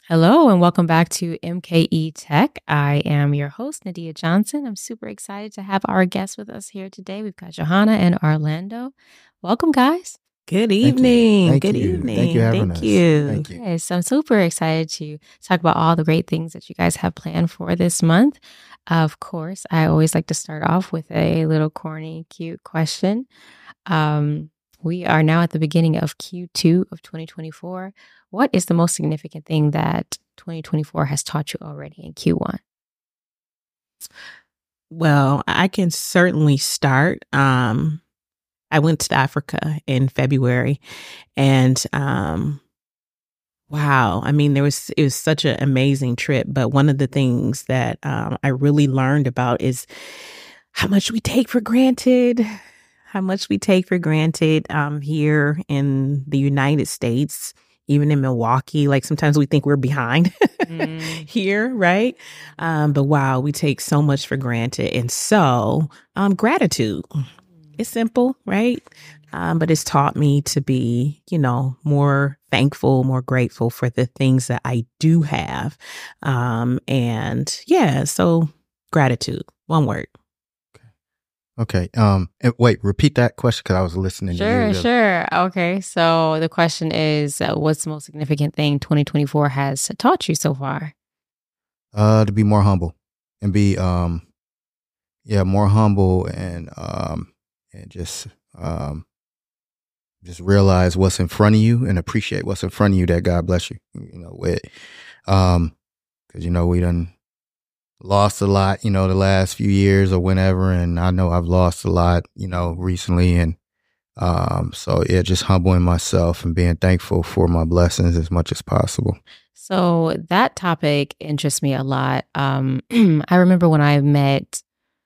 Hello and welcome back to MKE Tech. I am your host, Nadia Johnson. I'm super excited to have our guests with us here today. We've got Johanna and Orlando. Welcome, guys. Good Thank you. evening. Thank Good you. evening. Thank you for having Thank us. you. Thank you. Yes, I'm super excited to talk about all the great things that you guys have planned for this month. Of course, I always like to start off with a little corny, cute question. We are now at the beginning of Q2 of 2024. What is the most significant thing that 2024 has taught you already in Q1? Well, I can certainly start. I went to Africa in February and wow, I mean, it was such an amazing trip. But one of the things that I really learned about is how much we take for granted. How much we take for granted here in the United States, even in Milwaukee. Like sometimes we think we're behind here, right? But wow, we take so much for granted. And so gratitude. It's simple, right? But it's taught me to be, more thankful, more grateful for the things that I do have. And yeah, so gratitude, one word. Okay. Wait, repeat that question because I was listening to you. Sure. Okay. So the question is, what's the most significant thing 2024 has taught you so far? To be more humble and be, more humble and just realize what's in front of you and appreciate what's in front of you that God bless you, with, because, we done lost a lot, the last few years or whenever. And I know I've lost a lot, recently. And so, yeah, just humbling myself and being thankful for my blessings as much as possible. So that topic interests me a lot. I remember when I met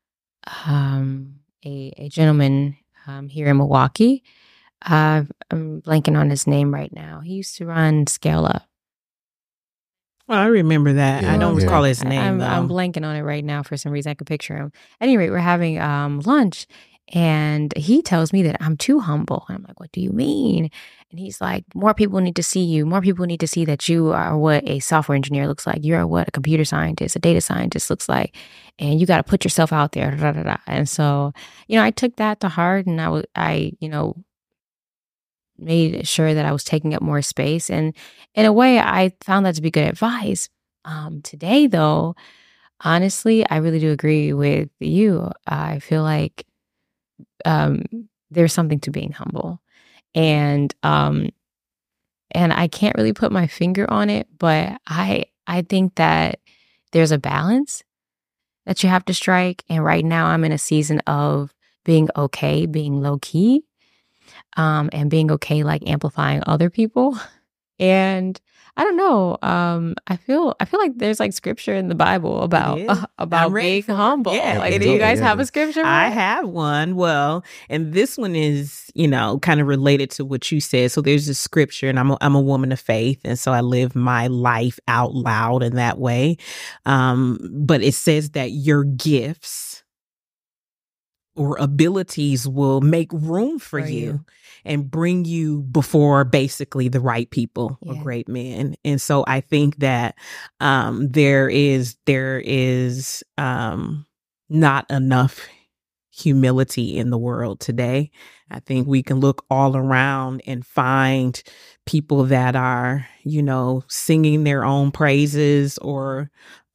a gentleman here in Milwaukee. I'm blanking on his name right now. He used to run Scale Up. Well, I remember that. Yeah, I don't recall his name, I'm blanking on it right now for some reason. I could picture him. At any rate, we're having lunch, and he tells me that I'm too humble. And I'm like, what do you mean? And he's like, more people need to see you. More people need to see that you are what a software engineer looks like. You're what a computer scientist, a data scientist looks like. And you got to put yourself out there. Da, da, da. And so, I took that to heart, and I made sure that I was taking up more space. And in a way, I found that to be good advice. Today, though, honestly, I really do agree with you. I feel like there's something to being humble. And I can't really put my finger on it, but I think that there's a balance that you have to strike. And right now I'm in a season of being okay, being low key, and being okay, like amplifying other people. And I don't know. I feel like there's like scripture in the Bible about being humble. Yeah, do you guys have a scripture? I have one. Well, and this one is, kind of related to what you said. So there's a scripture, and I'm a woman of faith, and so I live my life out loud in that way. But it says that your gifts or abilities will make room for you and bring you before basically the right people or great men. And so I think that there is not enough humility in the world today. I think we can look all around and find people that are, singing their own praises or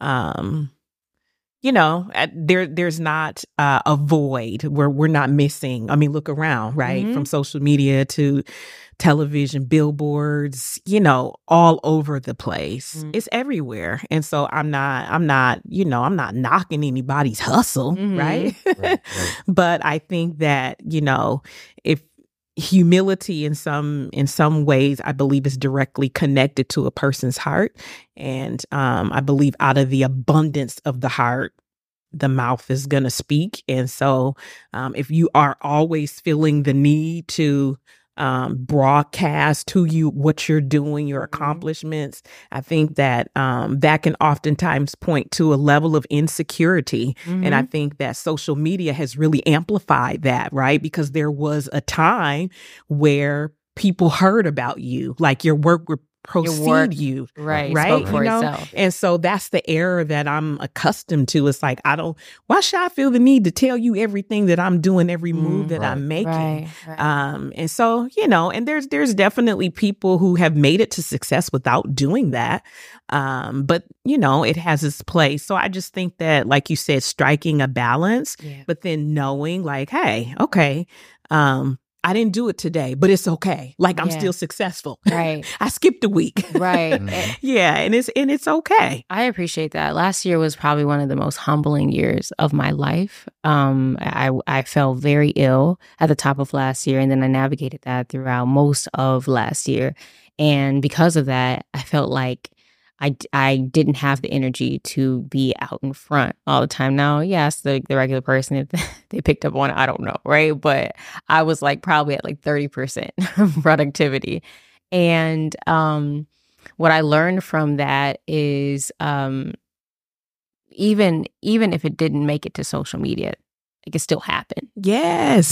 there's not a void where we're not missing. I mean, look around, right? From social media to television, billboards, all over the place. It's everywhere. And so I'm not knocking anybody's hustle, right? Right. But I think that, if humility in some ways, I believe, is directly connected to a person's heart. And I believe out of the abundance of the heart, the mouth is going to speak. And so if you are always feeling the need to broadcast to you what you're doing, your accomplishments, I think that that can oftentimes point to a level of insecurity. And I think that social media has really amplified that, right? Because there was a time where people heard about you, like your work precede you. Right. Right. Spoke for You know? itself. And so that's the error that I'm accustomed to. It's like, why should I feel the need to tell you everything that I'm doing, every move that I'm making? Right. And so, and there's definitely people who have made it to success without doing that. But, it has its place. So I just think that, like you said, striking a balance, but then knowing like, hey, okay, I didn't do it today, but it's okay. Like I'm still successful. Right. I skipped a week. Right. Yeah. And it's okay. I appreciate that. Last year was probably one of the most humbling years of my life. I fell very ill at the top of last year, and then I navigated that throughout most of last year. And because of that, I felt like I didn't have the energy to be out in front all the time. Now, yes, the regular person, if they picked up on it, I don't know, right? But I was like probably at like 30% productivity. And what I learned from that is even if it didn't make it to social media, it could still happen. Yes.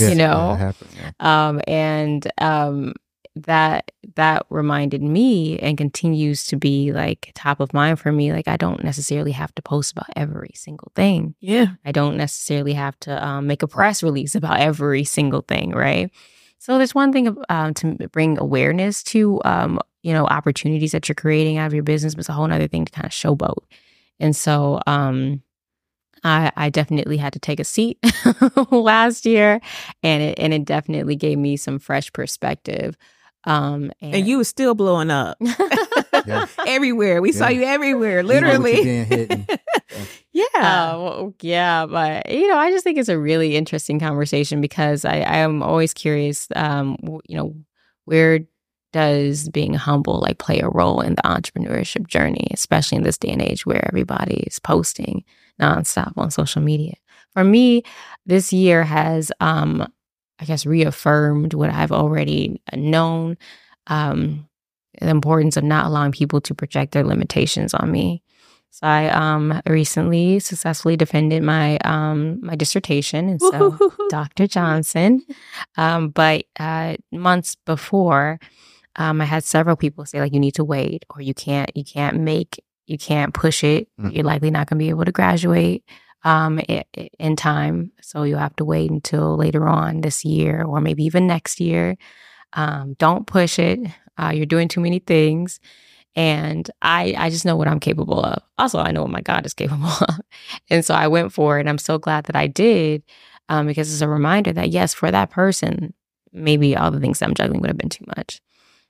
That reminded me and continues to be like top of mind for me. Like I don't necessarily have to post about every single thing. Yeah. I don't necessarily have to make a press release about every single thing, right? So there's one thing to bring awareness to opportunities that you're creating out of your business, but it's a whole other thing to kind of showboat. And so I definitely had to take a seat last year, and it definitely gave me some fresh perspective. And you were still blowing up everywhere. We saw you everywhere, literally. Yeah, but I just think it's a really interesting conversation because I am always curious. Where does being humble like play a role in the entrepreneurship journey, especially in this day and age where everybody is posting nonstop on social media? For me, this year has reaffirmed what I've already known, the importance of not allowing people to project their limitations on me. So I recently successfully defended my my dissertation, and so Dr. Johnson. But months before, I had several people say like, you need to wait, or you can't push it. You're likely not going to be able to graduate in time. So you'll have to wait until later on this year or maybe even next year. Don't push it. You're doing too many things. And I just know what I'm capable of. Also, I know what my God is capable of. And so I went for it. And I'm so glad that I did because it's a reminder that, yes, for that person, maybe all the things that I'm juggling would have been too much.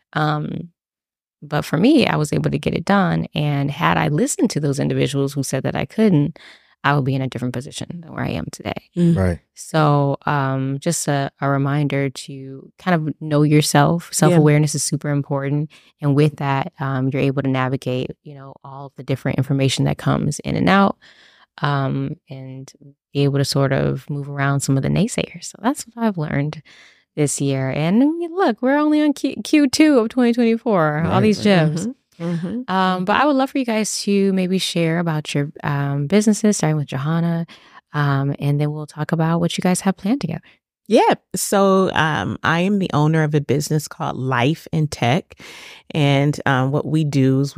But for me, I was able to get it done. And had I listened to those individuals who said that I couldn't, I would be in a different position than where I am today. Right. So just a reminder to kind of know yourself. Self-awareness is super important. And with that, you're able to navigate, all of the different information that comes in and out and be able to sort of move around some of the naysayers. So that's what I've learned this year. And look, we're only on Q2 of 2024, all these gems. But I would love for you guys to maybe share about your businesses, starting with Johanna, and then we'll talk about what you guys have planned together. Yeah. So I am the owner of a business called Life in Tech. And what we do is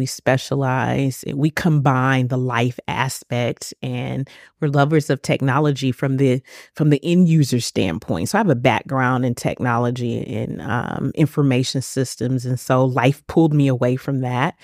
we combine the life aspect, and we're lovers of technology from the end user standpoint. So I have a background in technology and information systems. And so life pulled me away from that.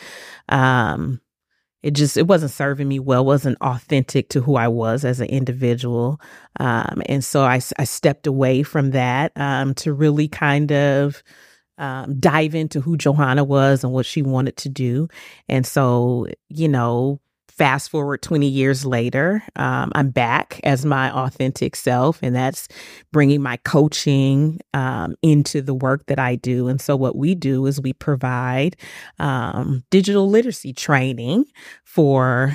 It wasn't serving me well, wasn't authentic to who I was as an individual. And so I stepped away from that to really kind of dive into who Johanna was and what she wanted to do. And so, fast forward 20 years later, I'm back as my authentic self, and that's bringing my coaching into the work that I do. And so what we do is we provide digital literacy training for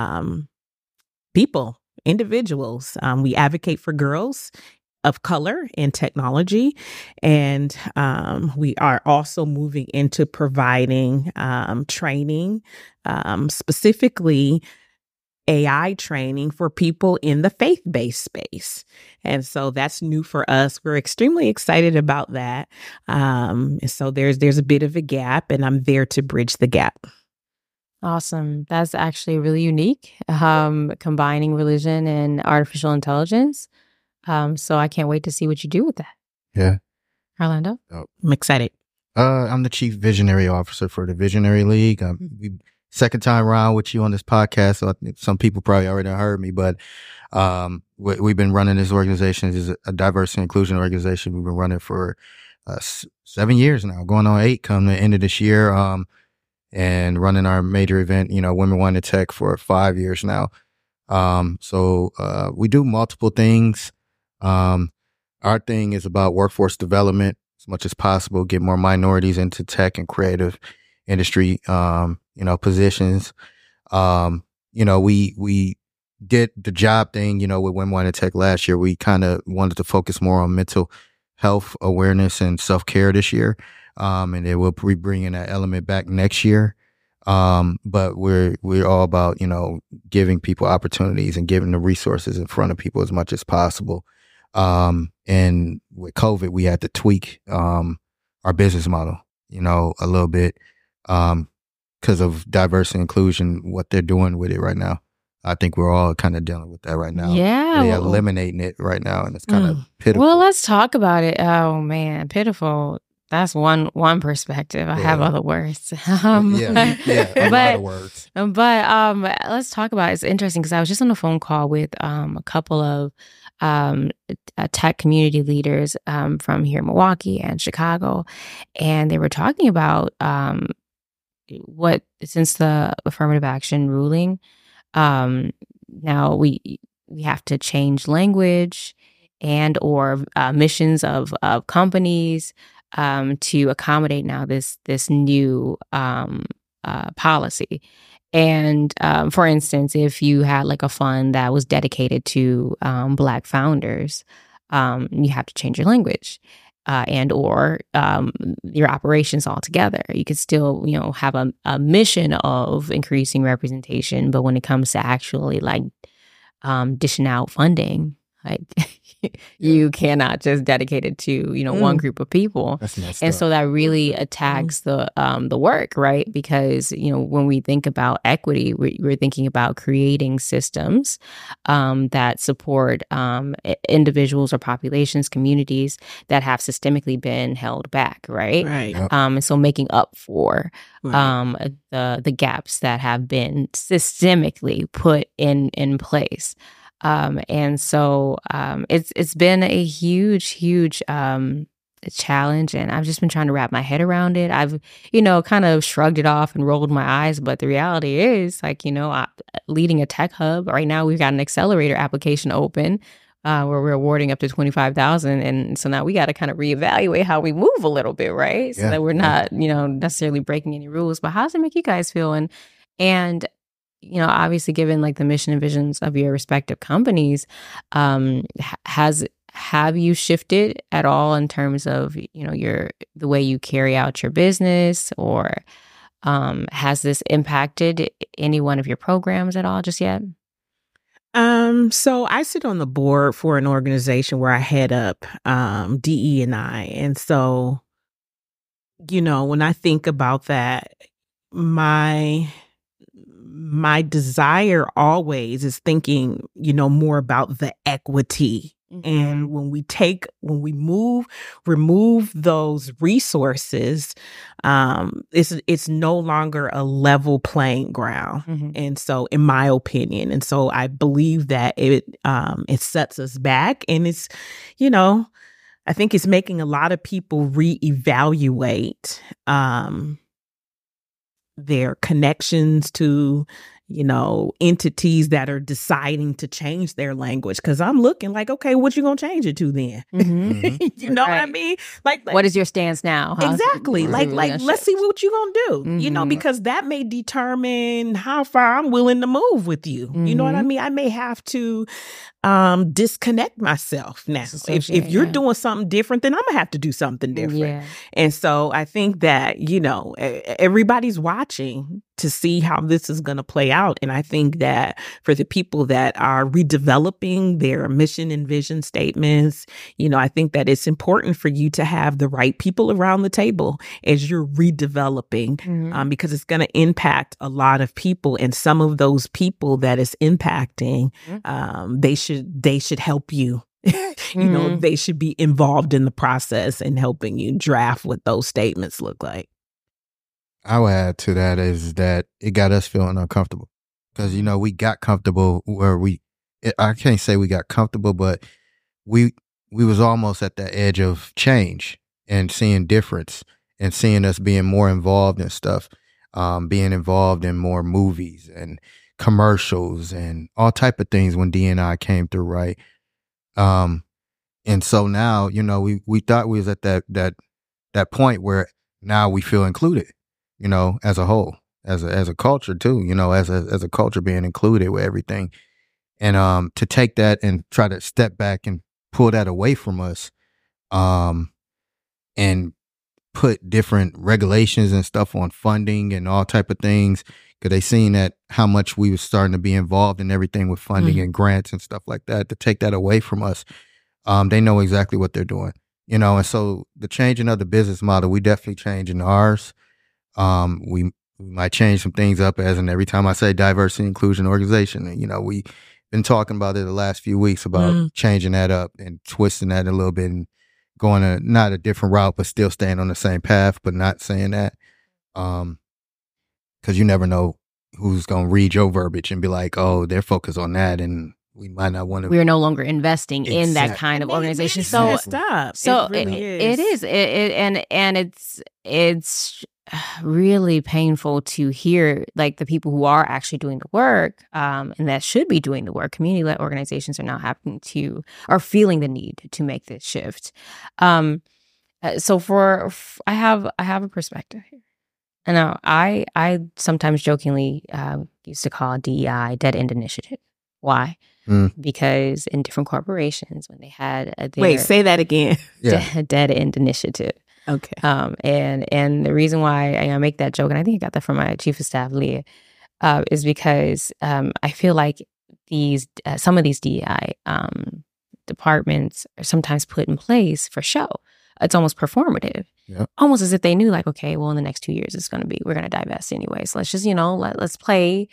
individuals. We advocate for girls of color in technology. And we are also moving into providing training specifically AI training for people in the faith-based space. And so that's new for us. We're extremely excited about that. And so there's a bit of a gap, and I'm there to bridge the gap. Awesome. That's actually really unique, combining religion and artificial intelligence. So I can't wait to see what you do with that. Yeah. Orlando? I'm excited. I'm the Chief Visionary Officer for the Visionary League. Second time around with you on this podcast, so I think some people probably already heard me, but we've been running this organization. It's a diversity and inclusion organization. We've been running for 7 years now, going on 8 come the end of this year, and running our major event, Women Want to Tech, for 5 years now. So we do multiple things. Our thing is about workforce development as much as possible, get more minorities into tech and creative industry, positions. We did the job thing, with Women Want to Tech last year. We kind of wanted to focus more on mental health awareness and self-care this year. And then we'll be bringing that element back next year. But we're all about, giving people opportunities and giving the resources in front of people as much as possible. And with COVID, we had to tweak, our business model, a little bit, because of diversity and inclusion, what they're doing with it right now. I think we're all kind of dealing with that right now. Yeah. They're eliminating it right now, and it's kind of pitiful. Well, let's talk about it. Oh man, pitiful. That's one perspective. I have other words. A lot of words. But let's talk about it. It's interesting because I was just on a phone call with a couple of tech community leaders from here in Milwaukee and Chicago, and they were talking about since the affirmative action ruling, now we have to change language and or missions of companies to accommodate now this new policy. And for instance, if you had like a fund that was dedicated to Black founders, you have to change your language and or your operations altogether. You could still, have a mission of increasing representation, but when it comes to actually like dishing out funding, like you cannot just dedicate it to one group of people. And so that really attacks the work, right? Because when we think about equity, we're thinking about creating systems that support individuals or populations, communities that have systemically been held back, right? Right. And so making up for the gaps that have been systemically put in place. And so it's been a huge challenge, and I've just been trying to wrap my head around it. I've kind of shrugged it off and rolled my eyes, but the reality is like leading a tech hub right now, we've got an accelerator application open where we're awarding up to $25,000, and so now we got to kind of reevaluate how we move a little bit, right? So that we're not necessarily breaking any rules. But how does it make you guys feel? And obviously, given like the mission and visions of your respective companies, have you shifted at all in terms of the way you carry out your business, or has this impacted any one of your programs at all just yet? So I sit on the board for an organization where I head up DE&I, and so when I think about that, my desire always is thinking, more about the equity. Mm-hmm. And when we remove those resources, it's no longer a level playing ground. Mm-hmm. And so, in my opinion, and so I believe that it sets us back, and it's, I think it's making a lot of people reevaluate, their connections to, entities that are deciding to change their language. Because I'm looking like, okay, what you gonna change it to then? Mm-hmm. You know what I mean? Like, what is your stance now? Huh? Exactly. Like let's see what you gonna do. Mm-hmm. Because that may determine how far I'm willing to move with you. Mm-hmm. You know what I mean? I may have to disconnect myself now. If you're doing something different, then I'm gonna have to do something different. Yeah. And so I think that everybody's watching, to see how this is going to play out. And I think that for the people that are redeveloping their mission and vision statements, I think that it's important for you to have the right people around the table as you're redeveloping, because it's going to impact a lot of people. And some of those people that it's impacting, they should help you. They should be involved in the process and helping you draft what those statements look like. I would add to that is that it got us feeling uncomfortable because, we got comfortable where I can't say we got comfortable, but we was almost at the edge of change and seeing difference and seeing us being more involved in stuff, being involved in more movies and commercials and all type of things when D&I came through, right? And so now, we thought we was at that point where now we feel included. As a whole, as a culture too, as a culture being included with everything. And to take that and try to step back and pull that away from us, and put different regulations and stuff on funding and all type of things, because they seen that how much we was starting to be involved in everything with funding and grants and stuff like that, to take that away from us. They know exactly what they're doing, and so the changing of the business model, we definitely changing ours. We might change some things up, as in every time I say diversity inclusion organization, we've been talking about it the last few weeks about changing that up and twisting that a little bit and going not a different route, but still staying on the same path, but not saying that. Cause you never know who's going to read your verbiage and be like, oh, they're focused on that. And we might not want to. We're no longer investing in that kind of organization. So stop. So it is. And it's really painful to hear, like, the people who are actually doing the work, and that should be doing the work. Community-led organizations are now are feeling the need to make this shift. So I have a perspective here. And now I sometimes jokingly used to call DEI dead end initiative. Why? Because in different corporations, when they had wait, say that again. Dead end initiative. Okay. And the reason why I make that joke, and I think I got that from my chief of staff, Leah, is because I feel like some of these DEI departments are sometimes put in place for show. It's almost performative, almost as if they knew, like, okay, well, in the next 2 years, we're going to divest anyway. So let's just, let's play,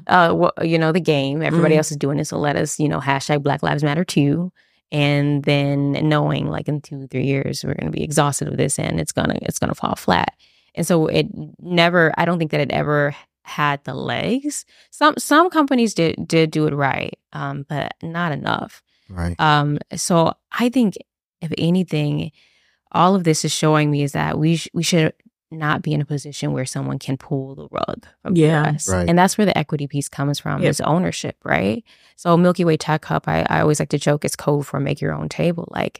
the game. Everybody else is doing it. So let us, hashtag Black Lives Matter too. And then knowing, like, in 2-3 years, we're going to be exhausted of this and it's going to fall flat. And so I don't think that it ever had the legs. Some companies did do it right, but not enough. Right. So I think, if anything, all of this is showing me is that we should not be in a position where someone can pull the rug from us. Right. And that's where the equity piece comes from, is ownership, right? So Milky Way Tech Hub, I always like to joke, it's code for make your own table. Like,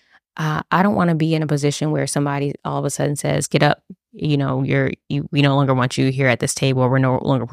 I don't want to be in a position where somebody all of a sudden says, get up, we no longer want you here at this table. We're no longer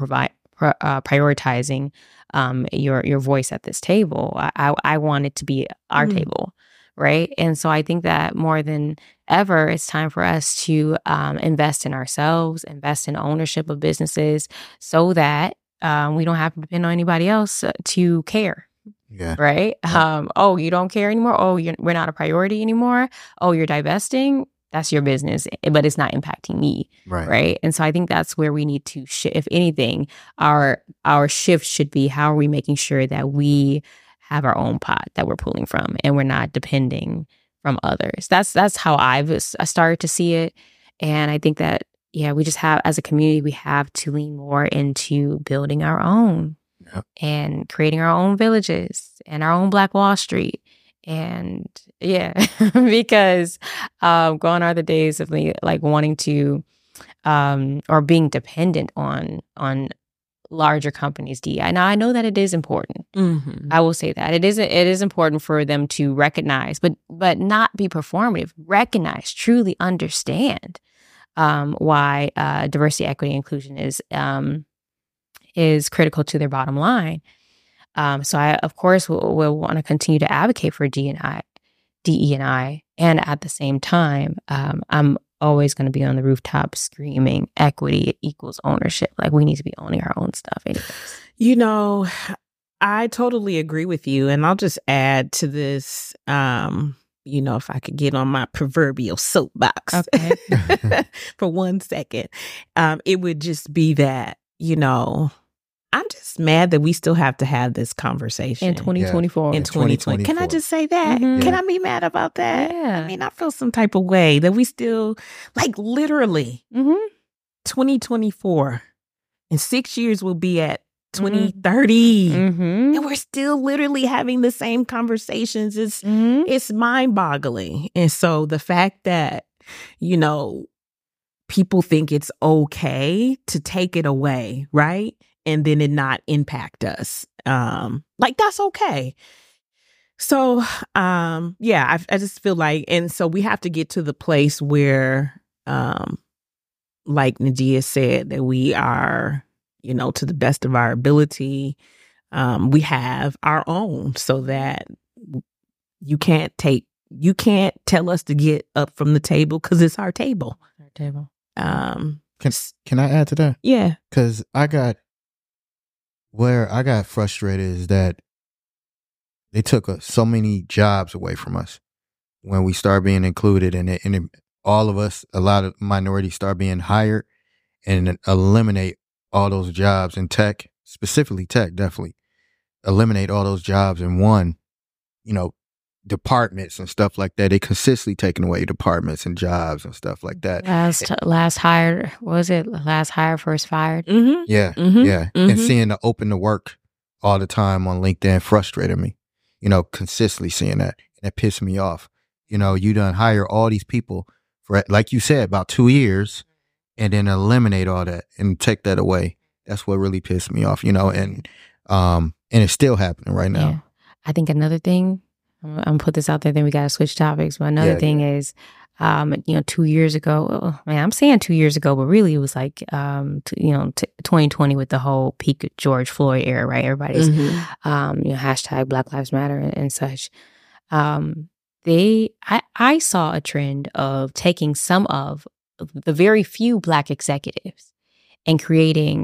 prioritizing your voice at this table. I want it to be our table. Right. And so I think that more than ever, it's time for us to invest in ourselves, invest in ownership of businesses, so that we don't have to depend on anybody else to care. Yeah. Right. Oh, you don't care anymore. Oh, we're not a priority anymore. Oh, you're divesting. That's your business, but it's not impacting me. Right. And so I think that's where we need to shift. If anything, our shift should be, how are we making sure that we have our own pot that we're pulling from and we're not depending from others. That's how I started to see it. And I think that, we just have, as a community, we have to lean more into building our own and creating our own villages and our own Black Wall Street. And because gone are the days of me, like, wanting to or being dependent on larger companies' DEI. Now, I know that it is important. I will say that it is important for them to recognize, but not be performative. Recognize, truly understand why diversity, equity, inclusion is critical to their bottom line. So I, of course, will want to continue to advocate for DE&I, and at the same time, I'm always going to be on the rooftop screaming equity equals ownership. Like, we need to be owning our own stuff anyways. You know, I totally agree with you. And I'll just add to this, you know, if I could get on my proverbial soapbox for 1 second, it would just be that, you know, I'm just mad that we still have to have this conversation in 2024. In 2020. Can I just say that? Mm-hmm. Can I be mad about that? Yeah. I mean, I feel some type of way that we still, like, literally 2024. In 6 years, we'll be at 2030. And we're still literally having the same conversations. It's mind-boggling. And so the fact that, you know, people think it's okay to take it away, right? And then it not impact us. Like, that's okay. So, yeah, I just feel like, and so we have to get to the place where, like Nadia said, that we are, you know, to the best of our ability, we have our own, so that you can't tell us to get up from the table, because it's our table. Our table. Can I add to that? Yeah. Because where I got frustrated is that they took so many jobs away from us when we start being included, and all of us, a lot of minorities, start being hired and eliminate all those jobs in tech, specifically tech, definitely eliminate all those jobs in one, you know, departments and stuff like that. They consistently taking away departments and jobs and stuff like that. Last hired, what was it? Last hired, first fired. Yeah. And seeing the open to work all the time on LinkedIn frustrated me, you know, consistently seeing that. And it pissed me off. You know, you done hire all these people for, like you said, about 2 years, and then eliminate all that and take that away. That's what really pissed me off, you know, and it's still happening right now. Yeah. I think another thing, I'm going to put this out there, then we got to switch topics. But another thing is, you know, 2 years ago, I'm saying 2 years ago, but really it was like, 2020 with the whole peak George Floyd era, right? Everybody's, hashtag Black Lives Matter and such. I saw a trend of taking some of the very few Black executives and creating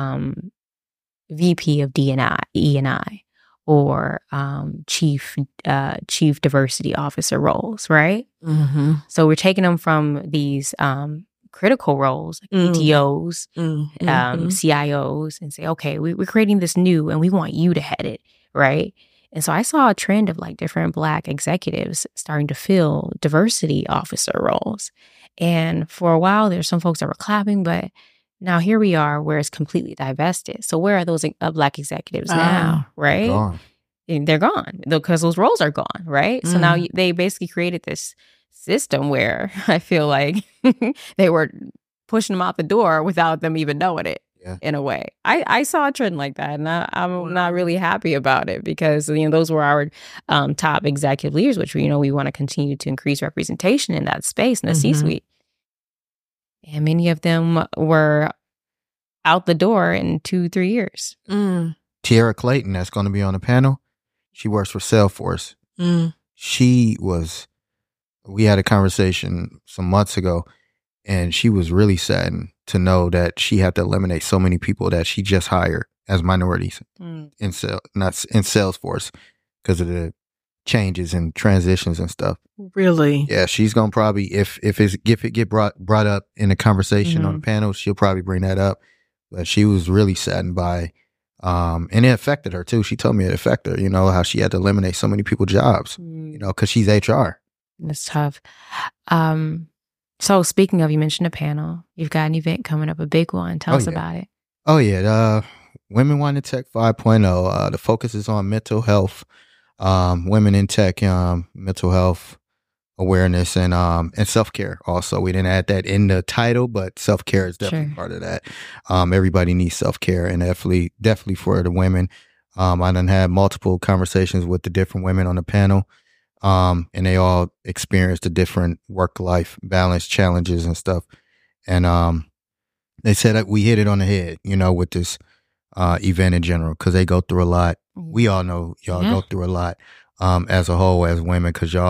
VP of E&I or chief diversity officer roles, right? So we're taking them from these critical roles, like PTOs, CIOs, and say, okay, we're creating this new, and we want you to head it, right? And so I saw a trend of like different Black executives starting to fill diversity officer roles. And for a while, there's some folks that were clapping, but now here we are where it's completely divested. So where are those Black executives now, right? They're gone because those roles are gone, right? So now they basically created this system where I feel like they were pushing them out the door without them even knowing it. In a way, I saw a trend like that, and I'm not really happy about it, because those were our top executive leaders, which we want to continue to increase representation in that space in the C-suite, and many of them were out the door in 2-3 years. Tiara Clayton, that's going to be on the panel. She works for Salesforce. We had a conversation some months ago, and she was really saddened to know that she had to eliminate so many people that she just hired as minorities in Salesforce because of the changes and transitions and stuff. Really? Yeah, she's gonna probably if it get brought up in a conversation on the panel, she'll probably bring that up. But she was really saddened by, and it affected her too. She told me it affected her. How she had to eliminate so many people's jobs. Because she's HR. It's tough. So speaking of, you mentioned a panel. You've got an event coming up, a big one. Tell us about it. Oh, yeah. Women Want in Tech 5.0. The focus is on mental health, women in tech, mental health awareness, and self-care also. We didn't add that in the title, but self-care is definitely part of that. Everybody needs self-care, and definitely for the women. I done had multiple conversations with the different women on the panel. And they all experienced the different work-life balance challenges and stuff. And they said that we hit it on the head, with this event in general, because they go through a lot. We all know y'all go through a lot as a whole, as women, because y'all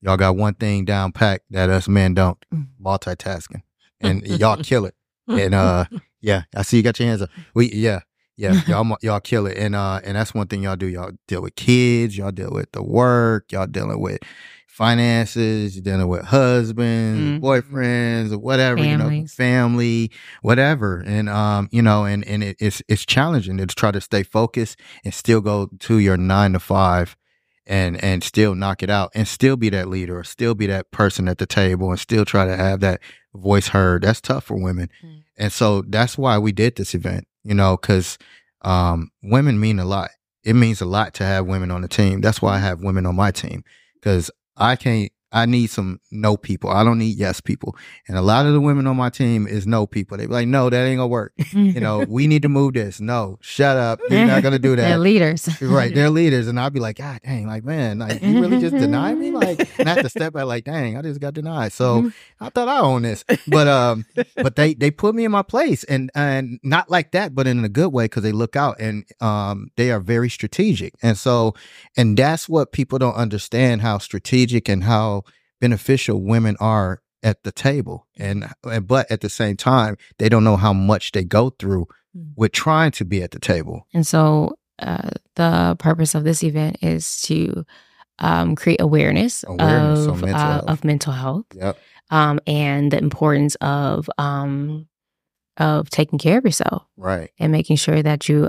Y'all got one thing down packed that us men don't: multitasking, and y'all kill it. And yeah, I see you got your hands up. Y'all kill it. And that's one thing y'all do. Y'all deal with kids. Y'all deal with the work. Y'all dealing with finances. You're dealing with husbands, boyfriends, or whatever. Families. Family, whatever. And it's challenging to try to stay focused and still go to your 9 to 5. And still knock it out and still be that leader or still be that person at the table and still try to have that voice heard. That's tough for women. And so that's why we did this event, because women mean a lot. It means a lot to have women on the team. That's why I have women on my team, because I need some no people. I don't need yes people. And a lot of the women on my team is no people. They be like, no, that ain't gonna work. We need to move this. No, shut up. You're not gonna do that. They're leaders. Right. They're leaders. And I'll be like, God dang, like, man, like, you really just denied me? Like, and I have to step back like, dang, I just got denied. So I thought I owned this. But they put me in my place, and not like that, but in a good way, because they look out and they are very strategic. And that's what people don't understand, how strategic and how beneficial women are at the table. But at the same time, they don't know how much they go through with trying to be at the table. And so the purpose of this event is to create awareness of mental health. Yep. And the importance of taking care of yourself. Right. And making sure that you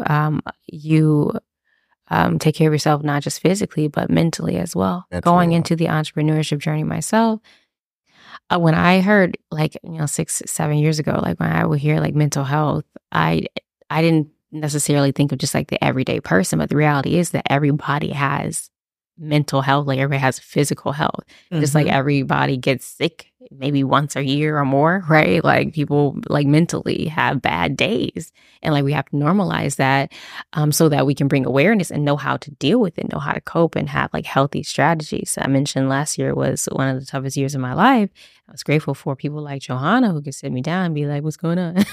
take care of yourself, not just physically, but mentally as well. Going into the entrepreneurship journey myself, when I heard 6-7 years ago, like when I would hear like mental health, I didn't necessarily think of just like the everyday person, but the reality is that everybody has mental health, like everybody has physical health. Just like everybody gets sick maybe once a year or more, right? Like people like mentally have bad days, and like we have to normalize that so that we can bring awareness and know how to deal with it, know how to cope, and have like healthy strategies. I mentioned last year was one of the toughest years of my life. I was grateful for people like Johanna who could sit me down and be like, what's going on?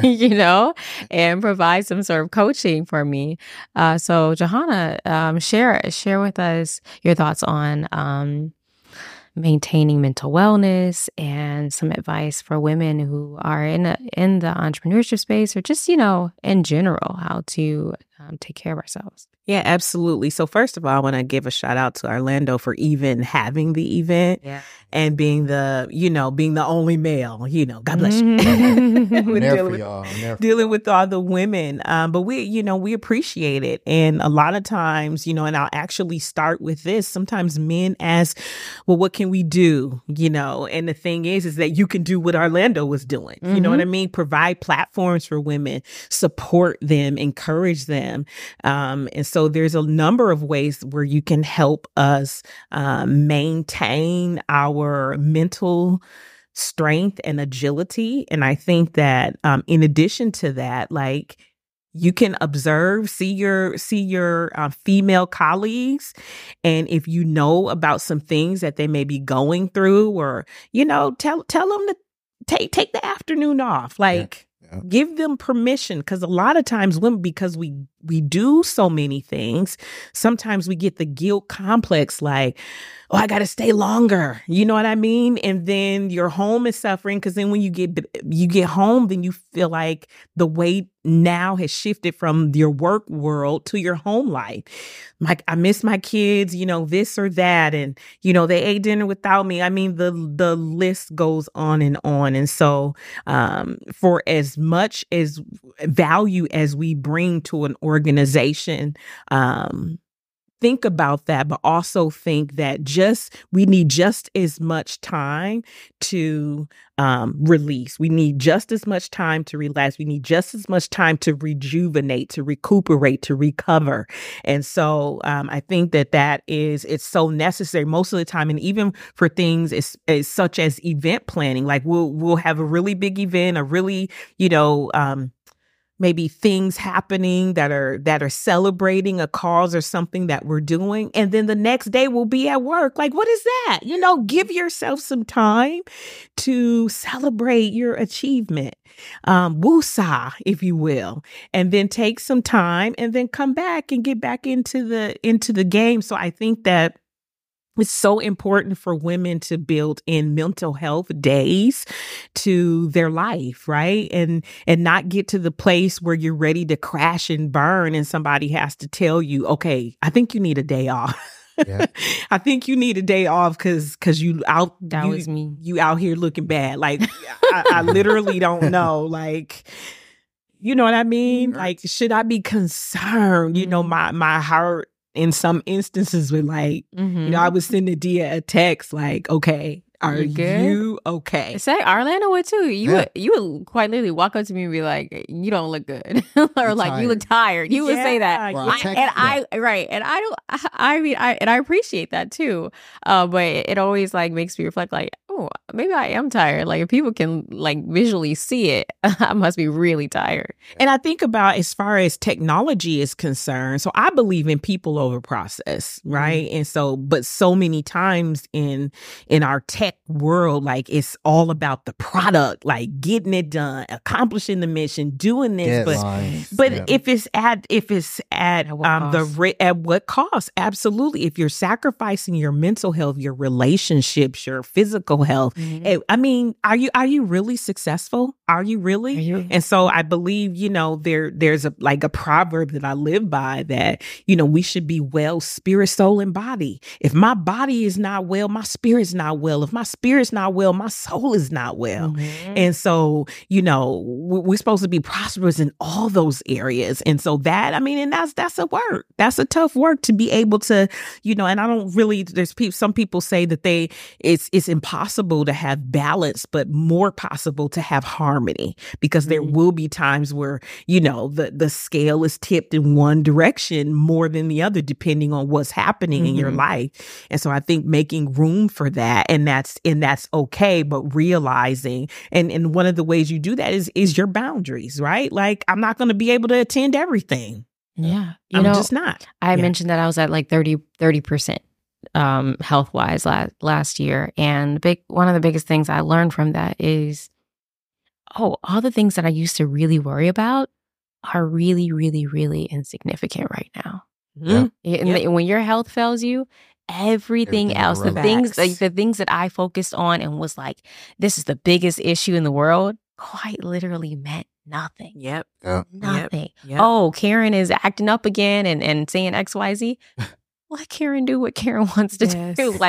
And provide some sort of coaching for me. So Johanna, share with us your thoughts on maintaining mental wellness and some advice for women who are in the entrepreneurship space, or just, in general, how to take care of ourselves. Yeah, absolutely. So first of all, I want to give a shout out to Orlando for even having the event and being the only male, God bless you. Dealing with all the women. But we appreciate it. And a lot of times, and I'll actually start with this. Sometimes men ask, well, what can we do? And the thing is that you can do what Orlando was doing. You know what I mean? Provide platforms for women, support them, encourage them. And so there's a number of ways where you can help us maintain our mental strength and agility. And I think that in addition to that, like, you can observe, see your female colleagues, and if you know about some things that they may be going through, or tell them to take the afternoon off, like. Yeah. Give them permission, because a lot of times women, because we do so many things, sometimes we get the guilt complex, like, oh, I got to stay longer. You know what I mean? And then your home is suffering, because then when you get home, then you feel like the weight now has shifted from your work world to your home life. Like, I miss my kids, this or that. And, they ate dinner without me. I mean, the list goes on and on. And so for as much as value as we bring to an organization, think about that, but also think that we need just as much time to release. We need just as much time to relax. We need just as much time to rejuvenate, to recuperate, to recover. And so I think it's so necessary most of the time. And even for things as such as event planning, like we'll have a really big event, a really, maybe things happening that are celebrating a cause or something that we're doing. And then the next day we'll be at work. Like, what is that? Give yourself some time to celebrate your achievement. Woosah, if you will, and then take some time and then come back and get back into the game. So I think that it's so important for women to build in mental health days to their life, right? And not get to the place where you're ready to crash and burn and somebody has to tell you, okay, I think you need a day off. Yeah. I think you need a day off because you out here looking bad. Like I literally don't know. Like, you know what I mean? Like, should I be concerned? You know, my heart in some instances with like, you know, I would send Adia a text like, okay, are you okay? Say Orlando would too. You would quite literally walk up to me and be like, "You don't look good," or like, "You look tired." You would say that, and I appreciate that too. But it always like makes me reflect, like, oh, maybe I am tired. Like if people can like visually see it, I must be really tired. And I think about as far as technology is concerned. So I believe in people over process, right? And so, but so many times in our tech world, like it's all about the product, like getting it done, accomplishing the mission, doing this. But if it's at what cost? Absolutely. If you're sacrificing your mental health, your relationships, your physical health, I mean, are you really successful? Are you really? And so I believe, you know, there's a proverb that I live by that, you know, we should be well, spirit, soul, and body. If my body is not well, my spirit's not well. If my spirit's not well, my soul is not well. And so, you know, we're supposed to be prosperous in all those areas. And so that, I mean, and that's a work. That's a tough work to be able to, you know, and I don't really, some people say that it's impossible to have balance, but more possible to have harmony, because there will be times where, you know, the scale is tipped in one direction more than the other, depending on what's happening in your life. And so I think making room for that, and that's okay, but realizing, and one of the ways you do that is your boundaries, right? Like, I'm not going to be able to attend everything. Yeah. I'm just not. I mentioned that I was at like 30% health wise last year. And one of the biggest things I learned from that is, all the things that I used to really worry about are really, really, really insignificant right now. And when your health fails you, everything else, the things that I focused on and was like, this is the biggest issue in the world, quite literally meant nothing. Nothing. Yep. Oh, Karen is acting up again and saying XYZ. Let Karen do what Karen wants to do. This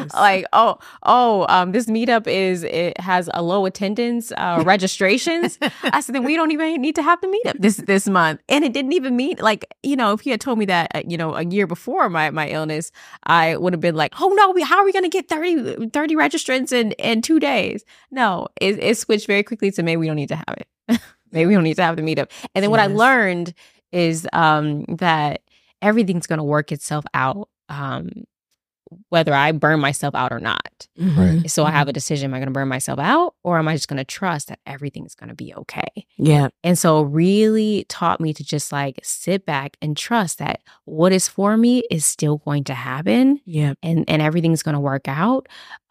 meetup it has a low attendance registrations. I said, then we don't even need to have the meetup this month. And it didn't even mean, like, you know, if you had told me that, you know, a year before my illness, I would have been like, oh no, how are we going to get 30 registrants in 2 days? No, it switched very quickly to maybe we don't need to have it. Maybe we don't need to have the meetup. And then what I learned is that everything's going to work itself out, whether I burn myself out or not. Right. So I have a decision. Am I going to burn myself out, or am I just going to trust that everything's going to be okay? Yeah. And so really taught me to just like sit back and trust that what is for me is still going to happen. Yeah. And everything's going to work out.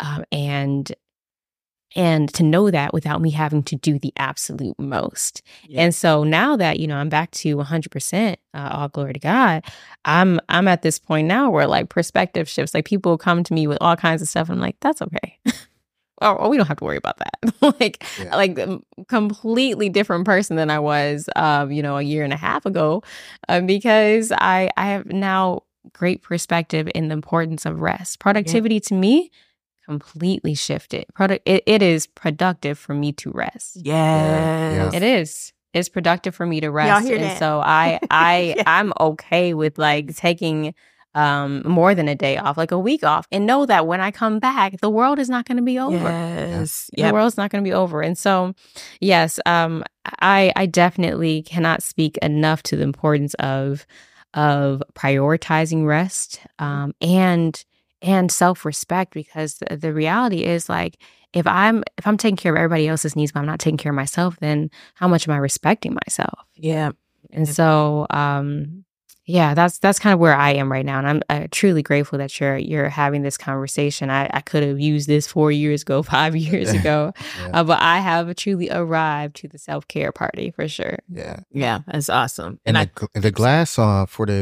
And to know that without me having to do the absolute most. Yeah. And so now that, you know, I'm back to 100%, all glory to God, I'm at this point now where like perspective shifts. Like people come to me with all kinds of stuff. And I'm like, that's okay. or we don't have to worry about that. Completely different person than I was, you know, a year and a half ago, because I have now great perspective in the importance of rest. Productivity to me completely shifted. It is productive for me to rest. Yes. It is. It's productive for me to rest. And that? So I'm okay with like taking more than a day off, like a week off, and know that when I come back, the world is not going to be over. Yes. The world's not going to be over. And so, yes, I definitely cannot speak enough to the importance of prioritizing rest, and self-respect, because the reality is like, if I'm taking care of everybody else's needs, but I'm not taking care of myself, then how much am I respecting myself? Yeah. And so, that's kind of where I am right now. And I'm truly grateful that you're having this conversation. I could have used this 4 years ago, 5 years ago, but I have truly arrived to the self-care party for sure. Yeah. Yeah. That's awesome. And the glass for the event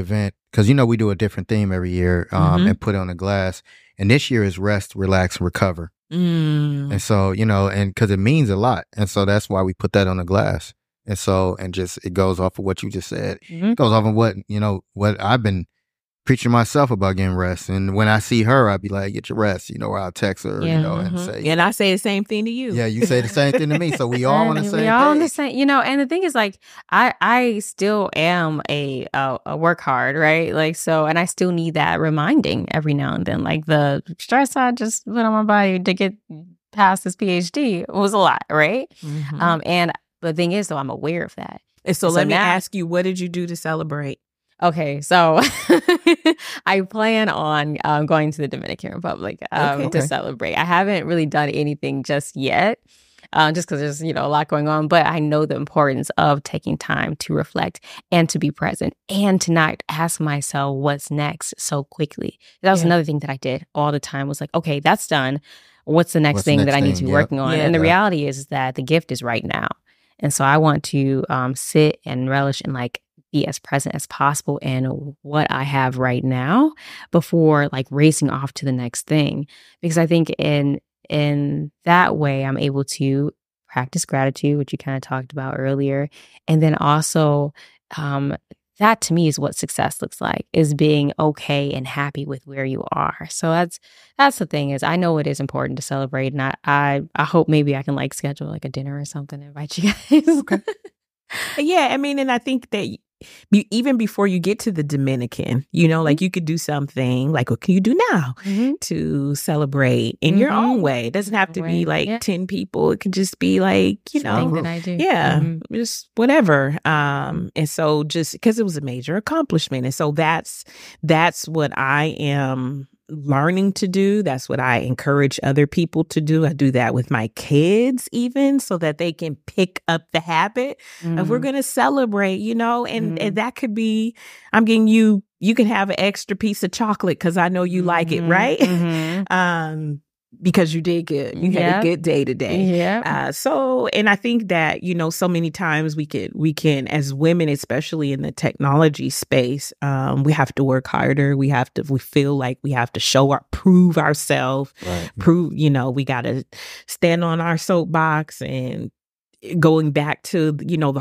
because we do a different theme every year, and put it on the glass. And this year is rest, relax, and recover. And so, and because it means a lot. And so that's why we put that on the glass. And so, and just, it goes off of what you just said. It goes off of what I've been preaching myself about getting rest. And when I see her, I'd be like, get your rest, or I'll text her, and say. And I say the same thing to you. Yeah, you say the same thing to me. So we all on the same page. We all on the same, and the thing is, like, I still am a work hard, right? Like, so, and I still need that reminding every now and then. Like, the stress I just put on my body to get past this PhD was a lot, right? And the thing is, though, I'm aware of that. And so let me ask you, what did you do to celebrate? Okay, so I plan on going to the Dominican Republic to celebrate. I haven't really done anything just yet, just because there's a lot going on. But I know the importance of taking time to reflect and to be present and to not ask myself what's next so quickly. That was another thing that I did all the time. Was like, okay, that's done. What's the next thing that I need to be working on? And the reality is that the gift is right now, and so I want to sit and relish and like be as present as possible in what I have right now before like racing off to the next thing. Because I think in that way, I'm able to practice gratitude, which you kind of talked about earlier. And then also that to me is what success looks like, is being okay and happy with where you are. So that's the thing, is I know it is important to celebrate. And I hope maybe I can like schedule like a dinner or something and invite you guys. Okay. Yeah, I mean, and I think that even before you get to the Dominican, like you could do something like, what can you do now to celebrate in your own way? It doesn't have to be like 10 people. It can just be like, thing that I do. Yeah, just whatever. And so just because it was a major accomplishment. And so that's what I am learning to do. That's what I encourage other people to do. I do that with my kids even, so that they can pick up the habit of, we're going to celebrate, and that could be, I'm getting you can have an extra piece of chocolate because I know you like it, right? Because you did good. You had a good day today. Yeah. And I think that, so many times we can, as women, especially in the technology space, we have to work harder. We feel like we have to prove ourselves, prove, we got to stand on our soapbox, and going back to,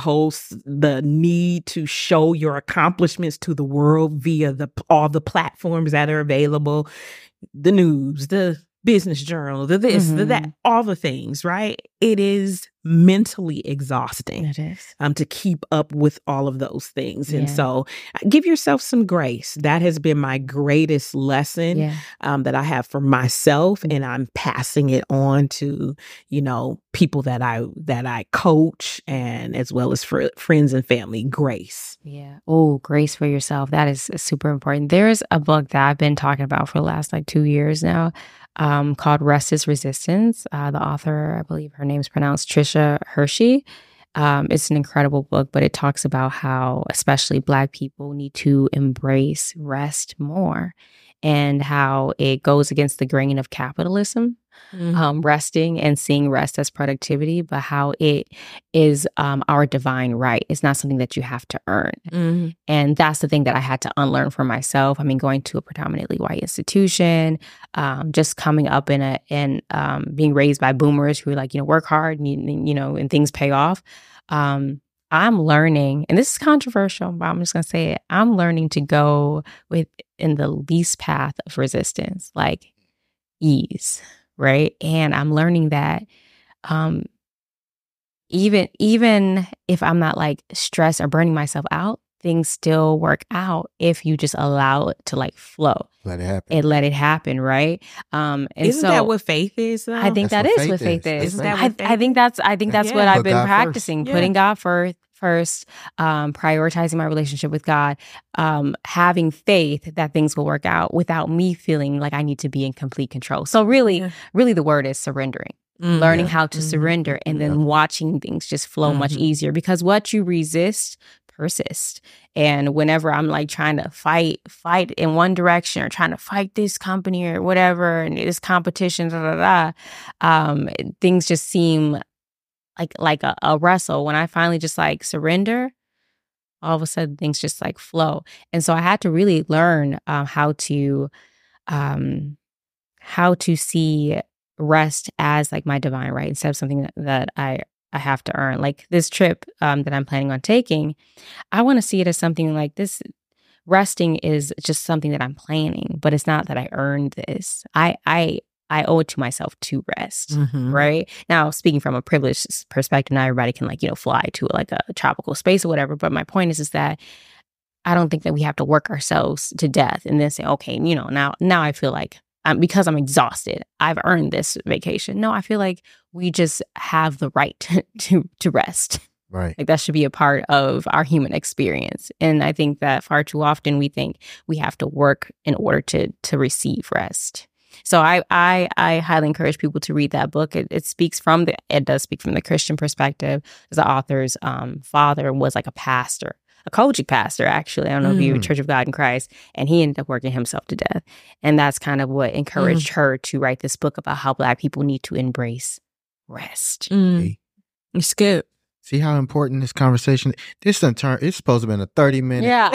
the need to show your accomplishments to the world via all the platforms that are available, the news, the Business Journal, the this, the that, all the things, right? It is mentally exhausting. It is. To keep up with all of those things. And so give yourself some grace. That has been my greatest lesson that I have for myself. And I'm passing it on to, people that I coach, and as well as for friends and family. Grace. Yeah. Oh, grace for yourself. That is super important. There's a book that I've been talking about for the last 2 years now, called Rest is Resistance. The author, I believe her name's pronounced Trisha Hershey. It's an incredible book, but it talks about how especially Black people need to embrace rest more, and how it goes against the grain of capitalism, resting and seeing rest as productivity, but how it is our divine right. It's not something that you have to earn. And that's the thing that I had to unlearn for myself. I mean, going to a predominantly white institution, just coming up and being raised by boomers who are like, work hard and, and things pay off. I'm learning, and this is controversial, but I'm just going to say it. I'm learning to go in the least path of resistance, like ease, right? And I'm learning that even if I'm not like stressed or burning myself out, things still work out if you just allow it to flow. Let it happen. And let it happen, right? And isn't that what faith is, though? I think that is what faith is. Isn't that what faith I think that's what I've been God practicing, putting God first, prioritizing my relationship with God, having faith that things will work out without me feeling like I need to be in complete control. So really the word is surrendering. Learning how to surrender, and then watching things just flow much easier, because what you resist persist. And whenever I'm trying to fight in one direction, or trying to fight this company or whatever, and this competition, things just seem like a wrestle. When I finally just surrender, all of a sudden things just like flow. And so I had to really learn how to see rest as like my divine right instead of something that I have to earn. Like this trip that I'm planning on taking, I want to see it as something like this. Resting is just something that I'm planning, but it's not that I earned this. I owe it to myself to rest, right? Now, speaking from a privileged perspective, not everybody can like, fly to like a tropical space or whatever. But my point is that I don't think that we have to work ourselves to death and then say, okay, now I feel like because I'm exhausted, I've earned this vacation. No, I feel like we just have the right to rest. Right. Like that should be a part of our human experience. And I think that far too often we think we have to work in order to receive rest. So I highly encourage people to read that book. It does speak from the Christian perspective. The author's father was like a pastor, a Kojic pastor, actually. I don't know if you're Church of God in Christ. And he ended up working himself to death. And that's kind of what encouraged her to write this book about how Black people need to embrace rest. It's good. See how important this conversation. It's supposed to have been a 30-minute. Yeah.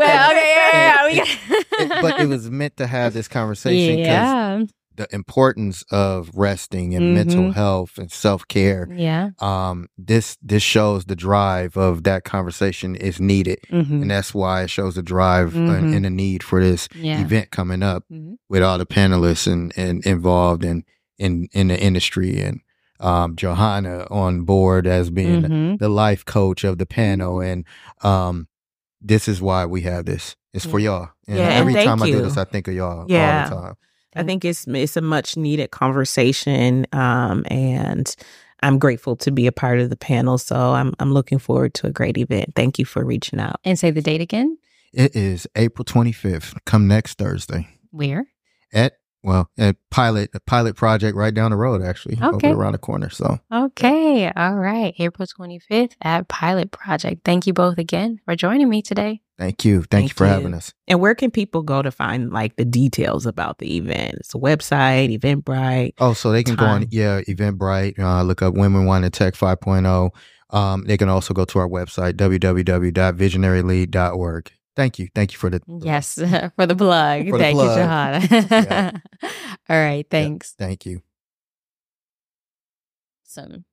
But it was meant to have this conversation because the importance of resting and mental health and self-care. Yeah. This shows the drive of that conversation is needed. And that's why it shows the drive and the need for this event coming up with all the panelists and involved in the industry, and Johanna on board as being the life coach of the panel. And this is why we have this. It's for y'all. And every time I do this, I think of y'all all the time. I think it's a much needed conversation, and I'm grateful to be a part of the panel. So I'm looking forward to a great event. Thank you for reaching out. And say the date again. It is April 25th. Come next Thursday. Where? At a pilot project right down the road, actually, over around the corner. So okay, all right, April 25th at Pilot Project. Thank you both again for joining me today. Thank you for having us. And where can people go to find like the details about the event? It's a website, Eventbrite. Oh, so they can go on Eventbrite. Look up Women Wine and Tech 5.0. They can also go to our website www.visionarylead.org. Thank you for the yes for the plug. Thank you, Johanna. All right, thanks. Thank you. Awesome.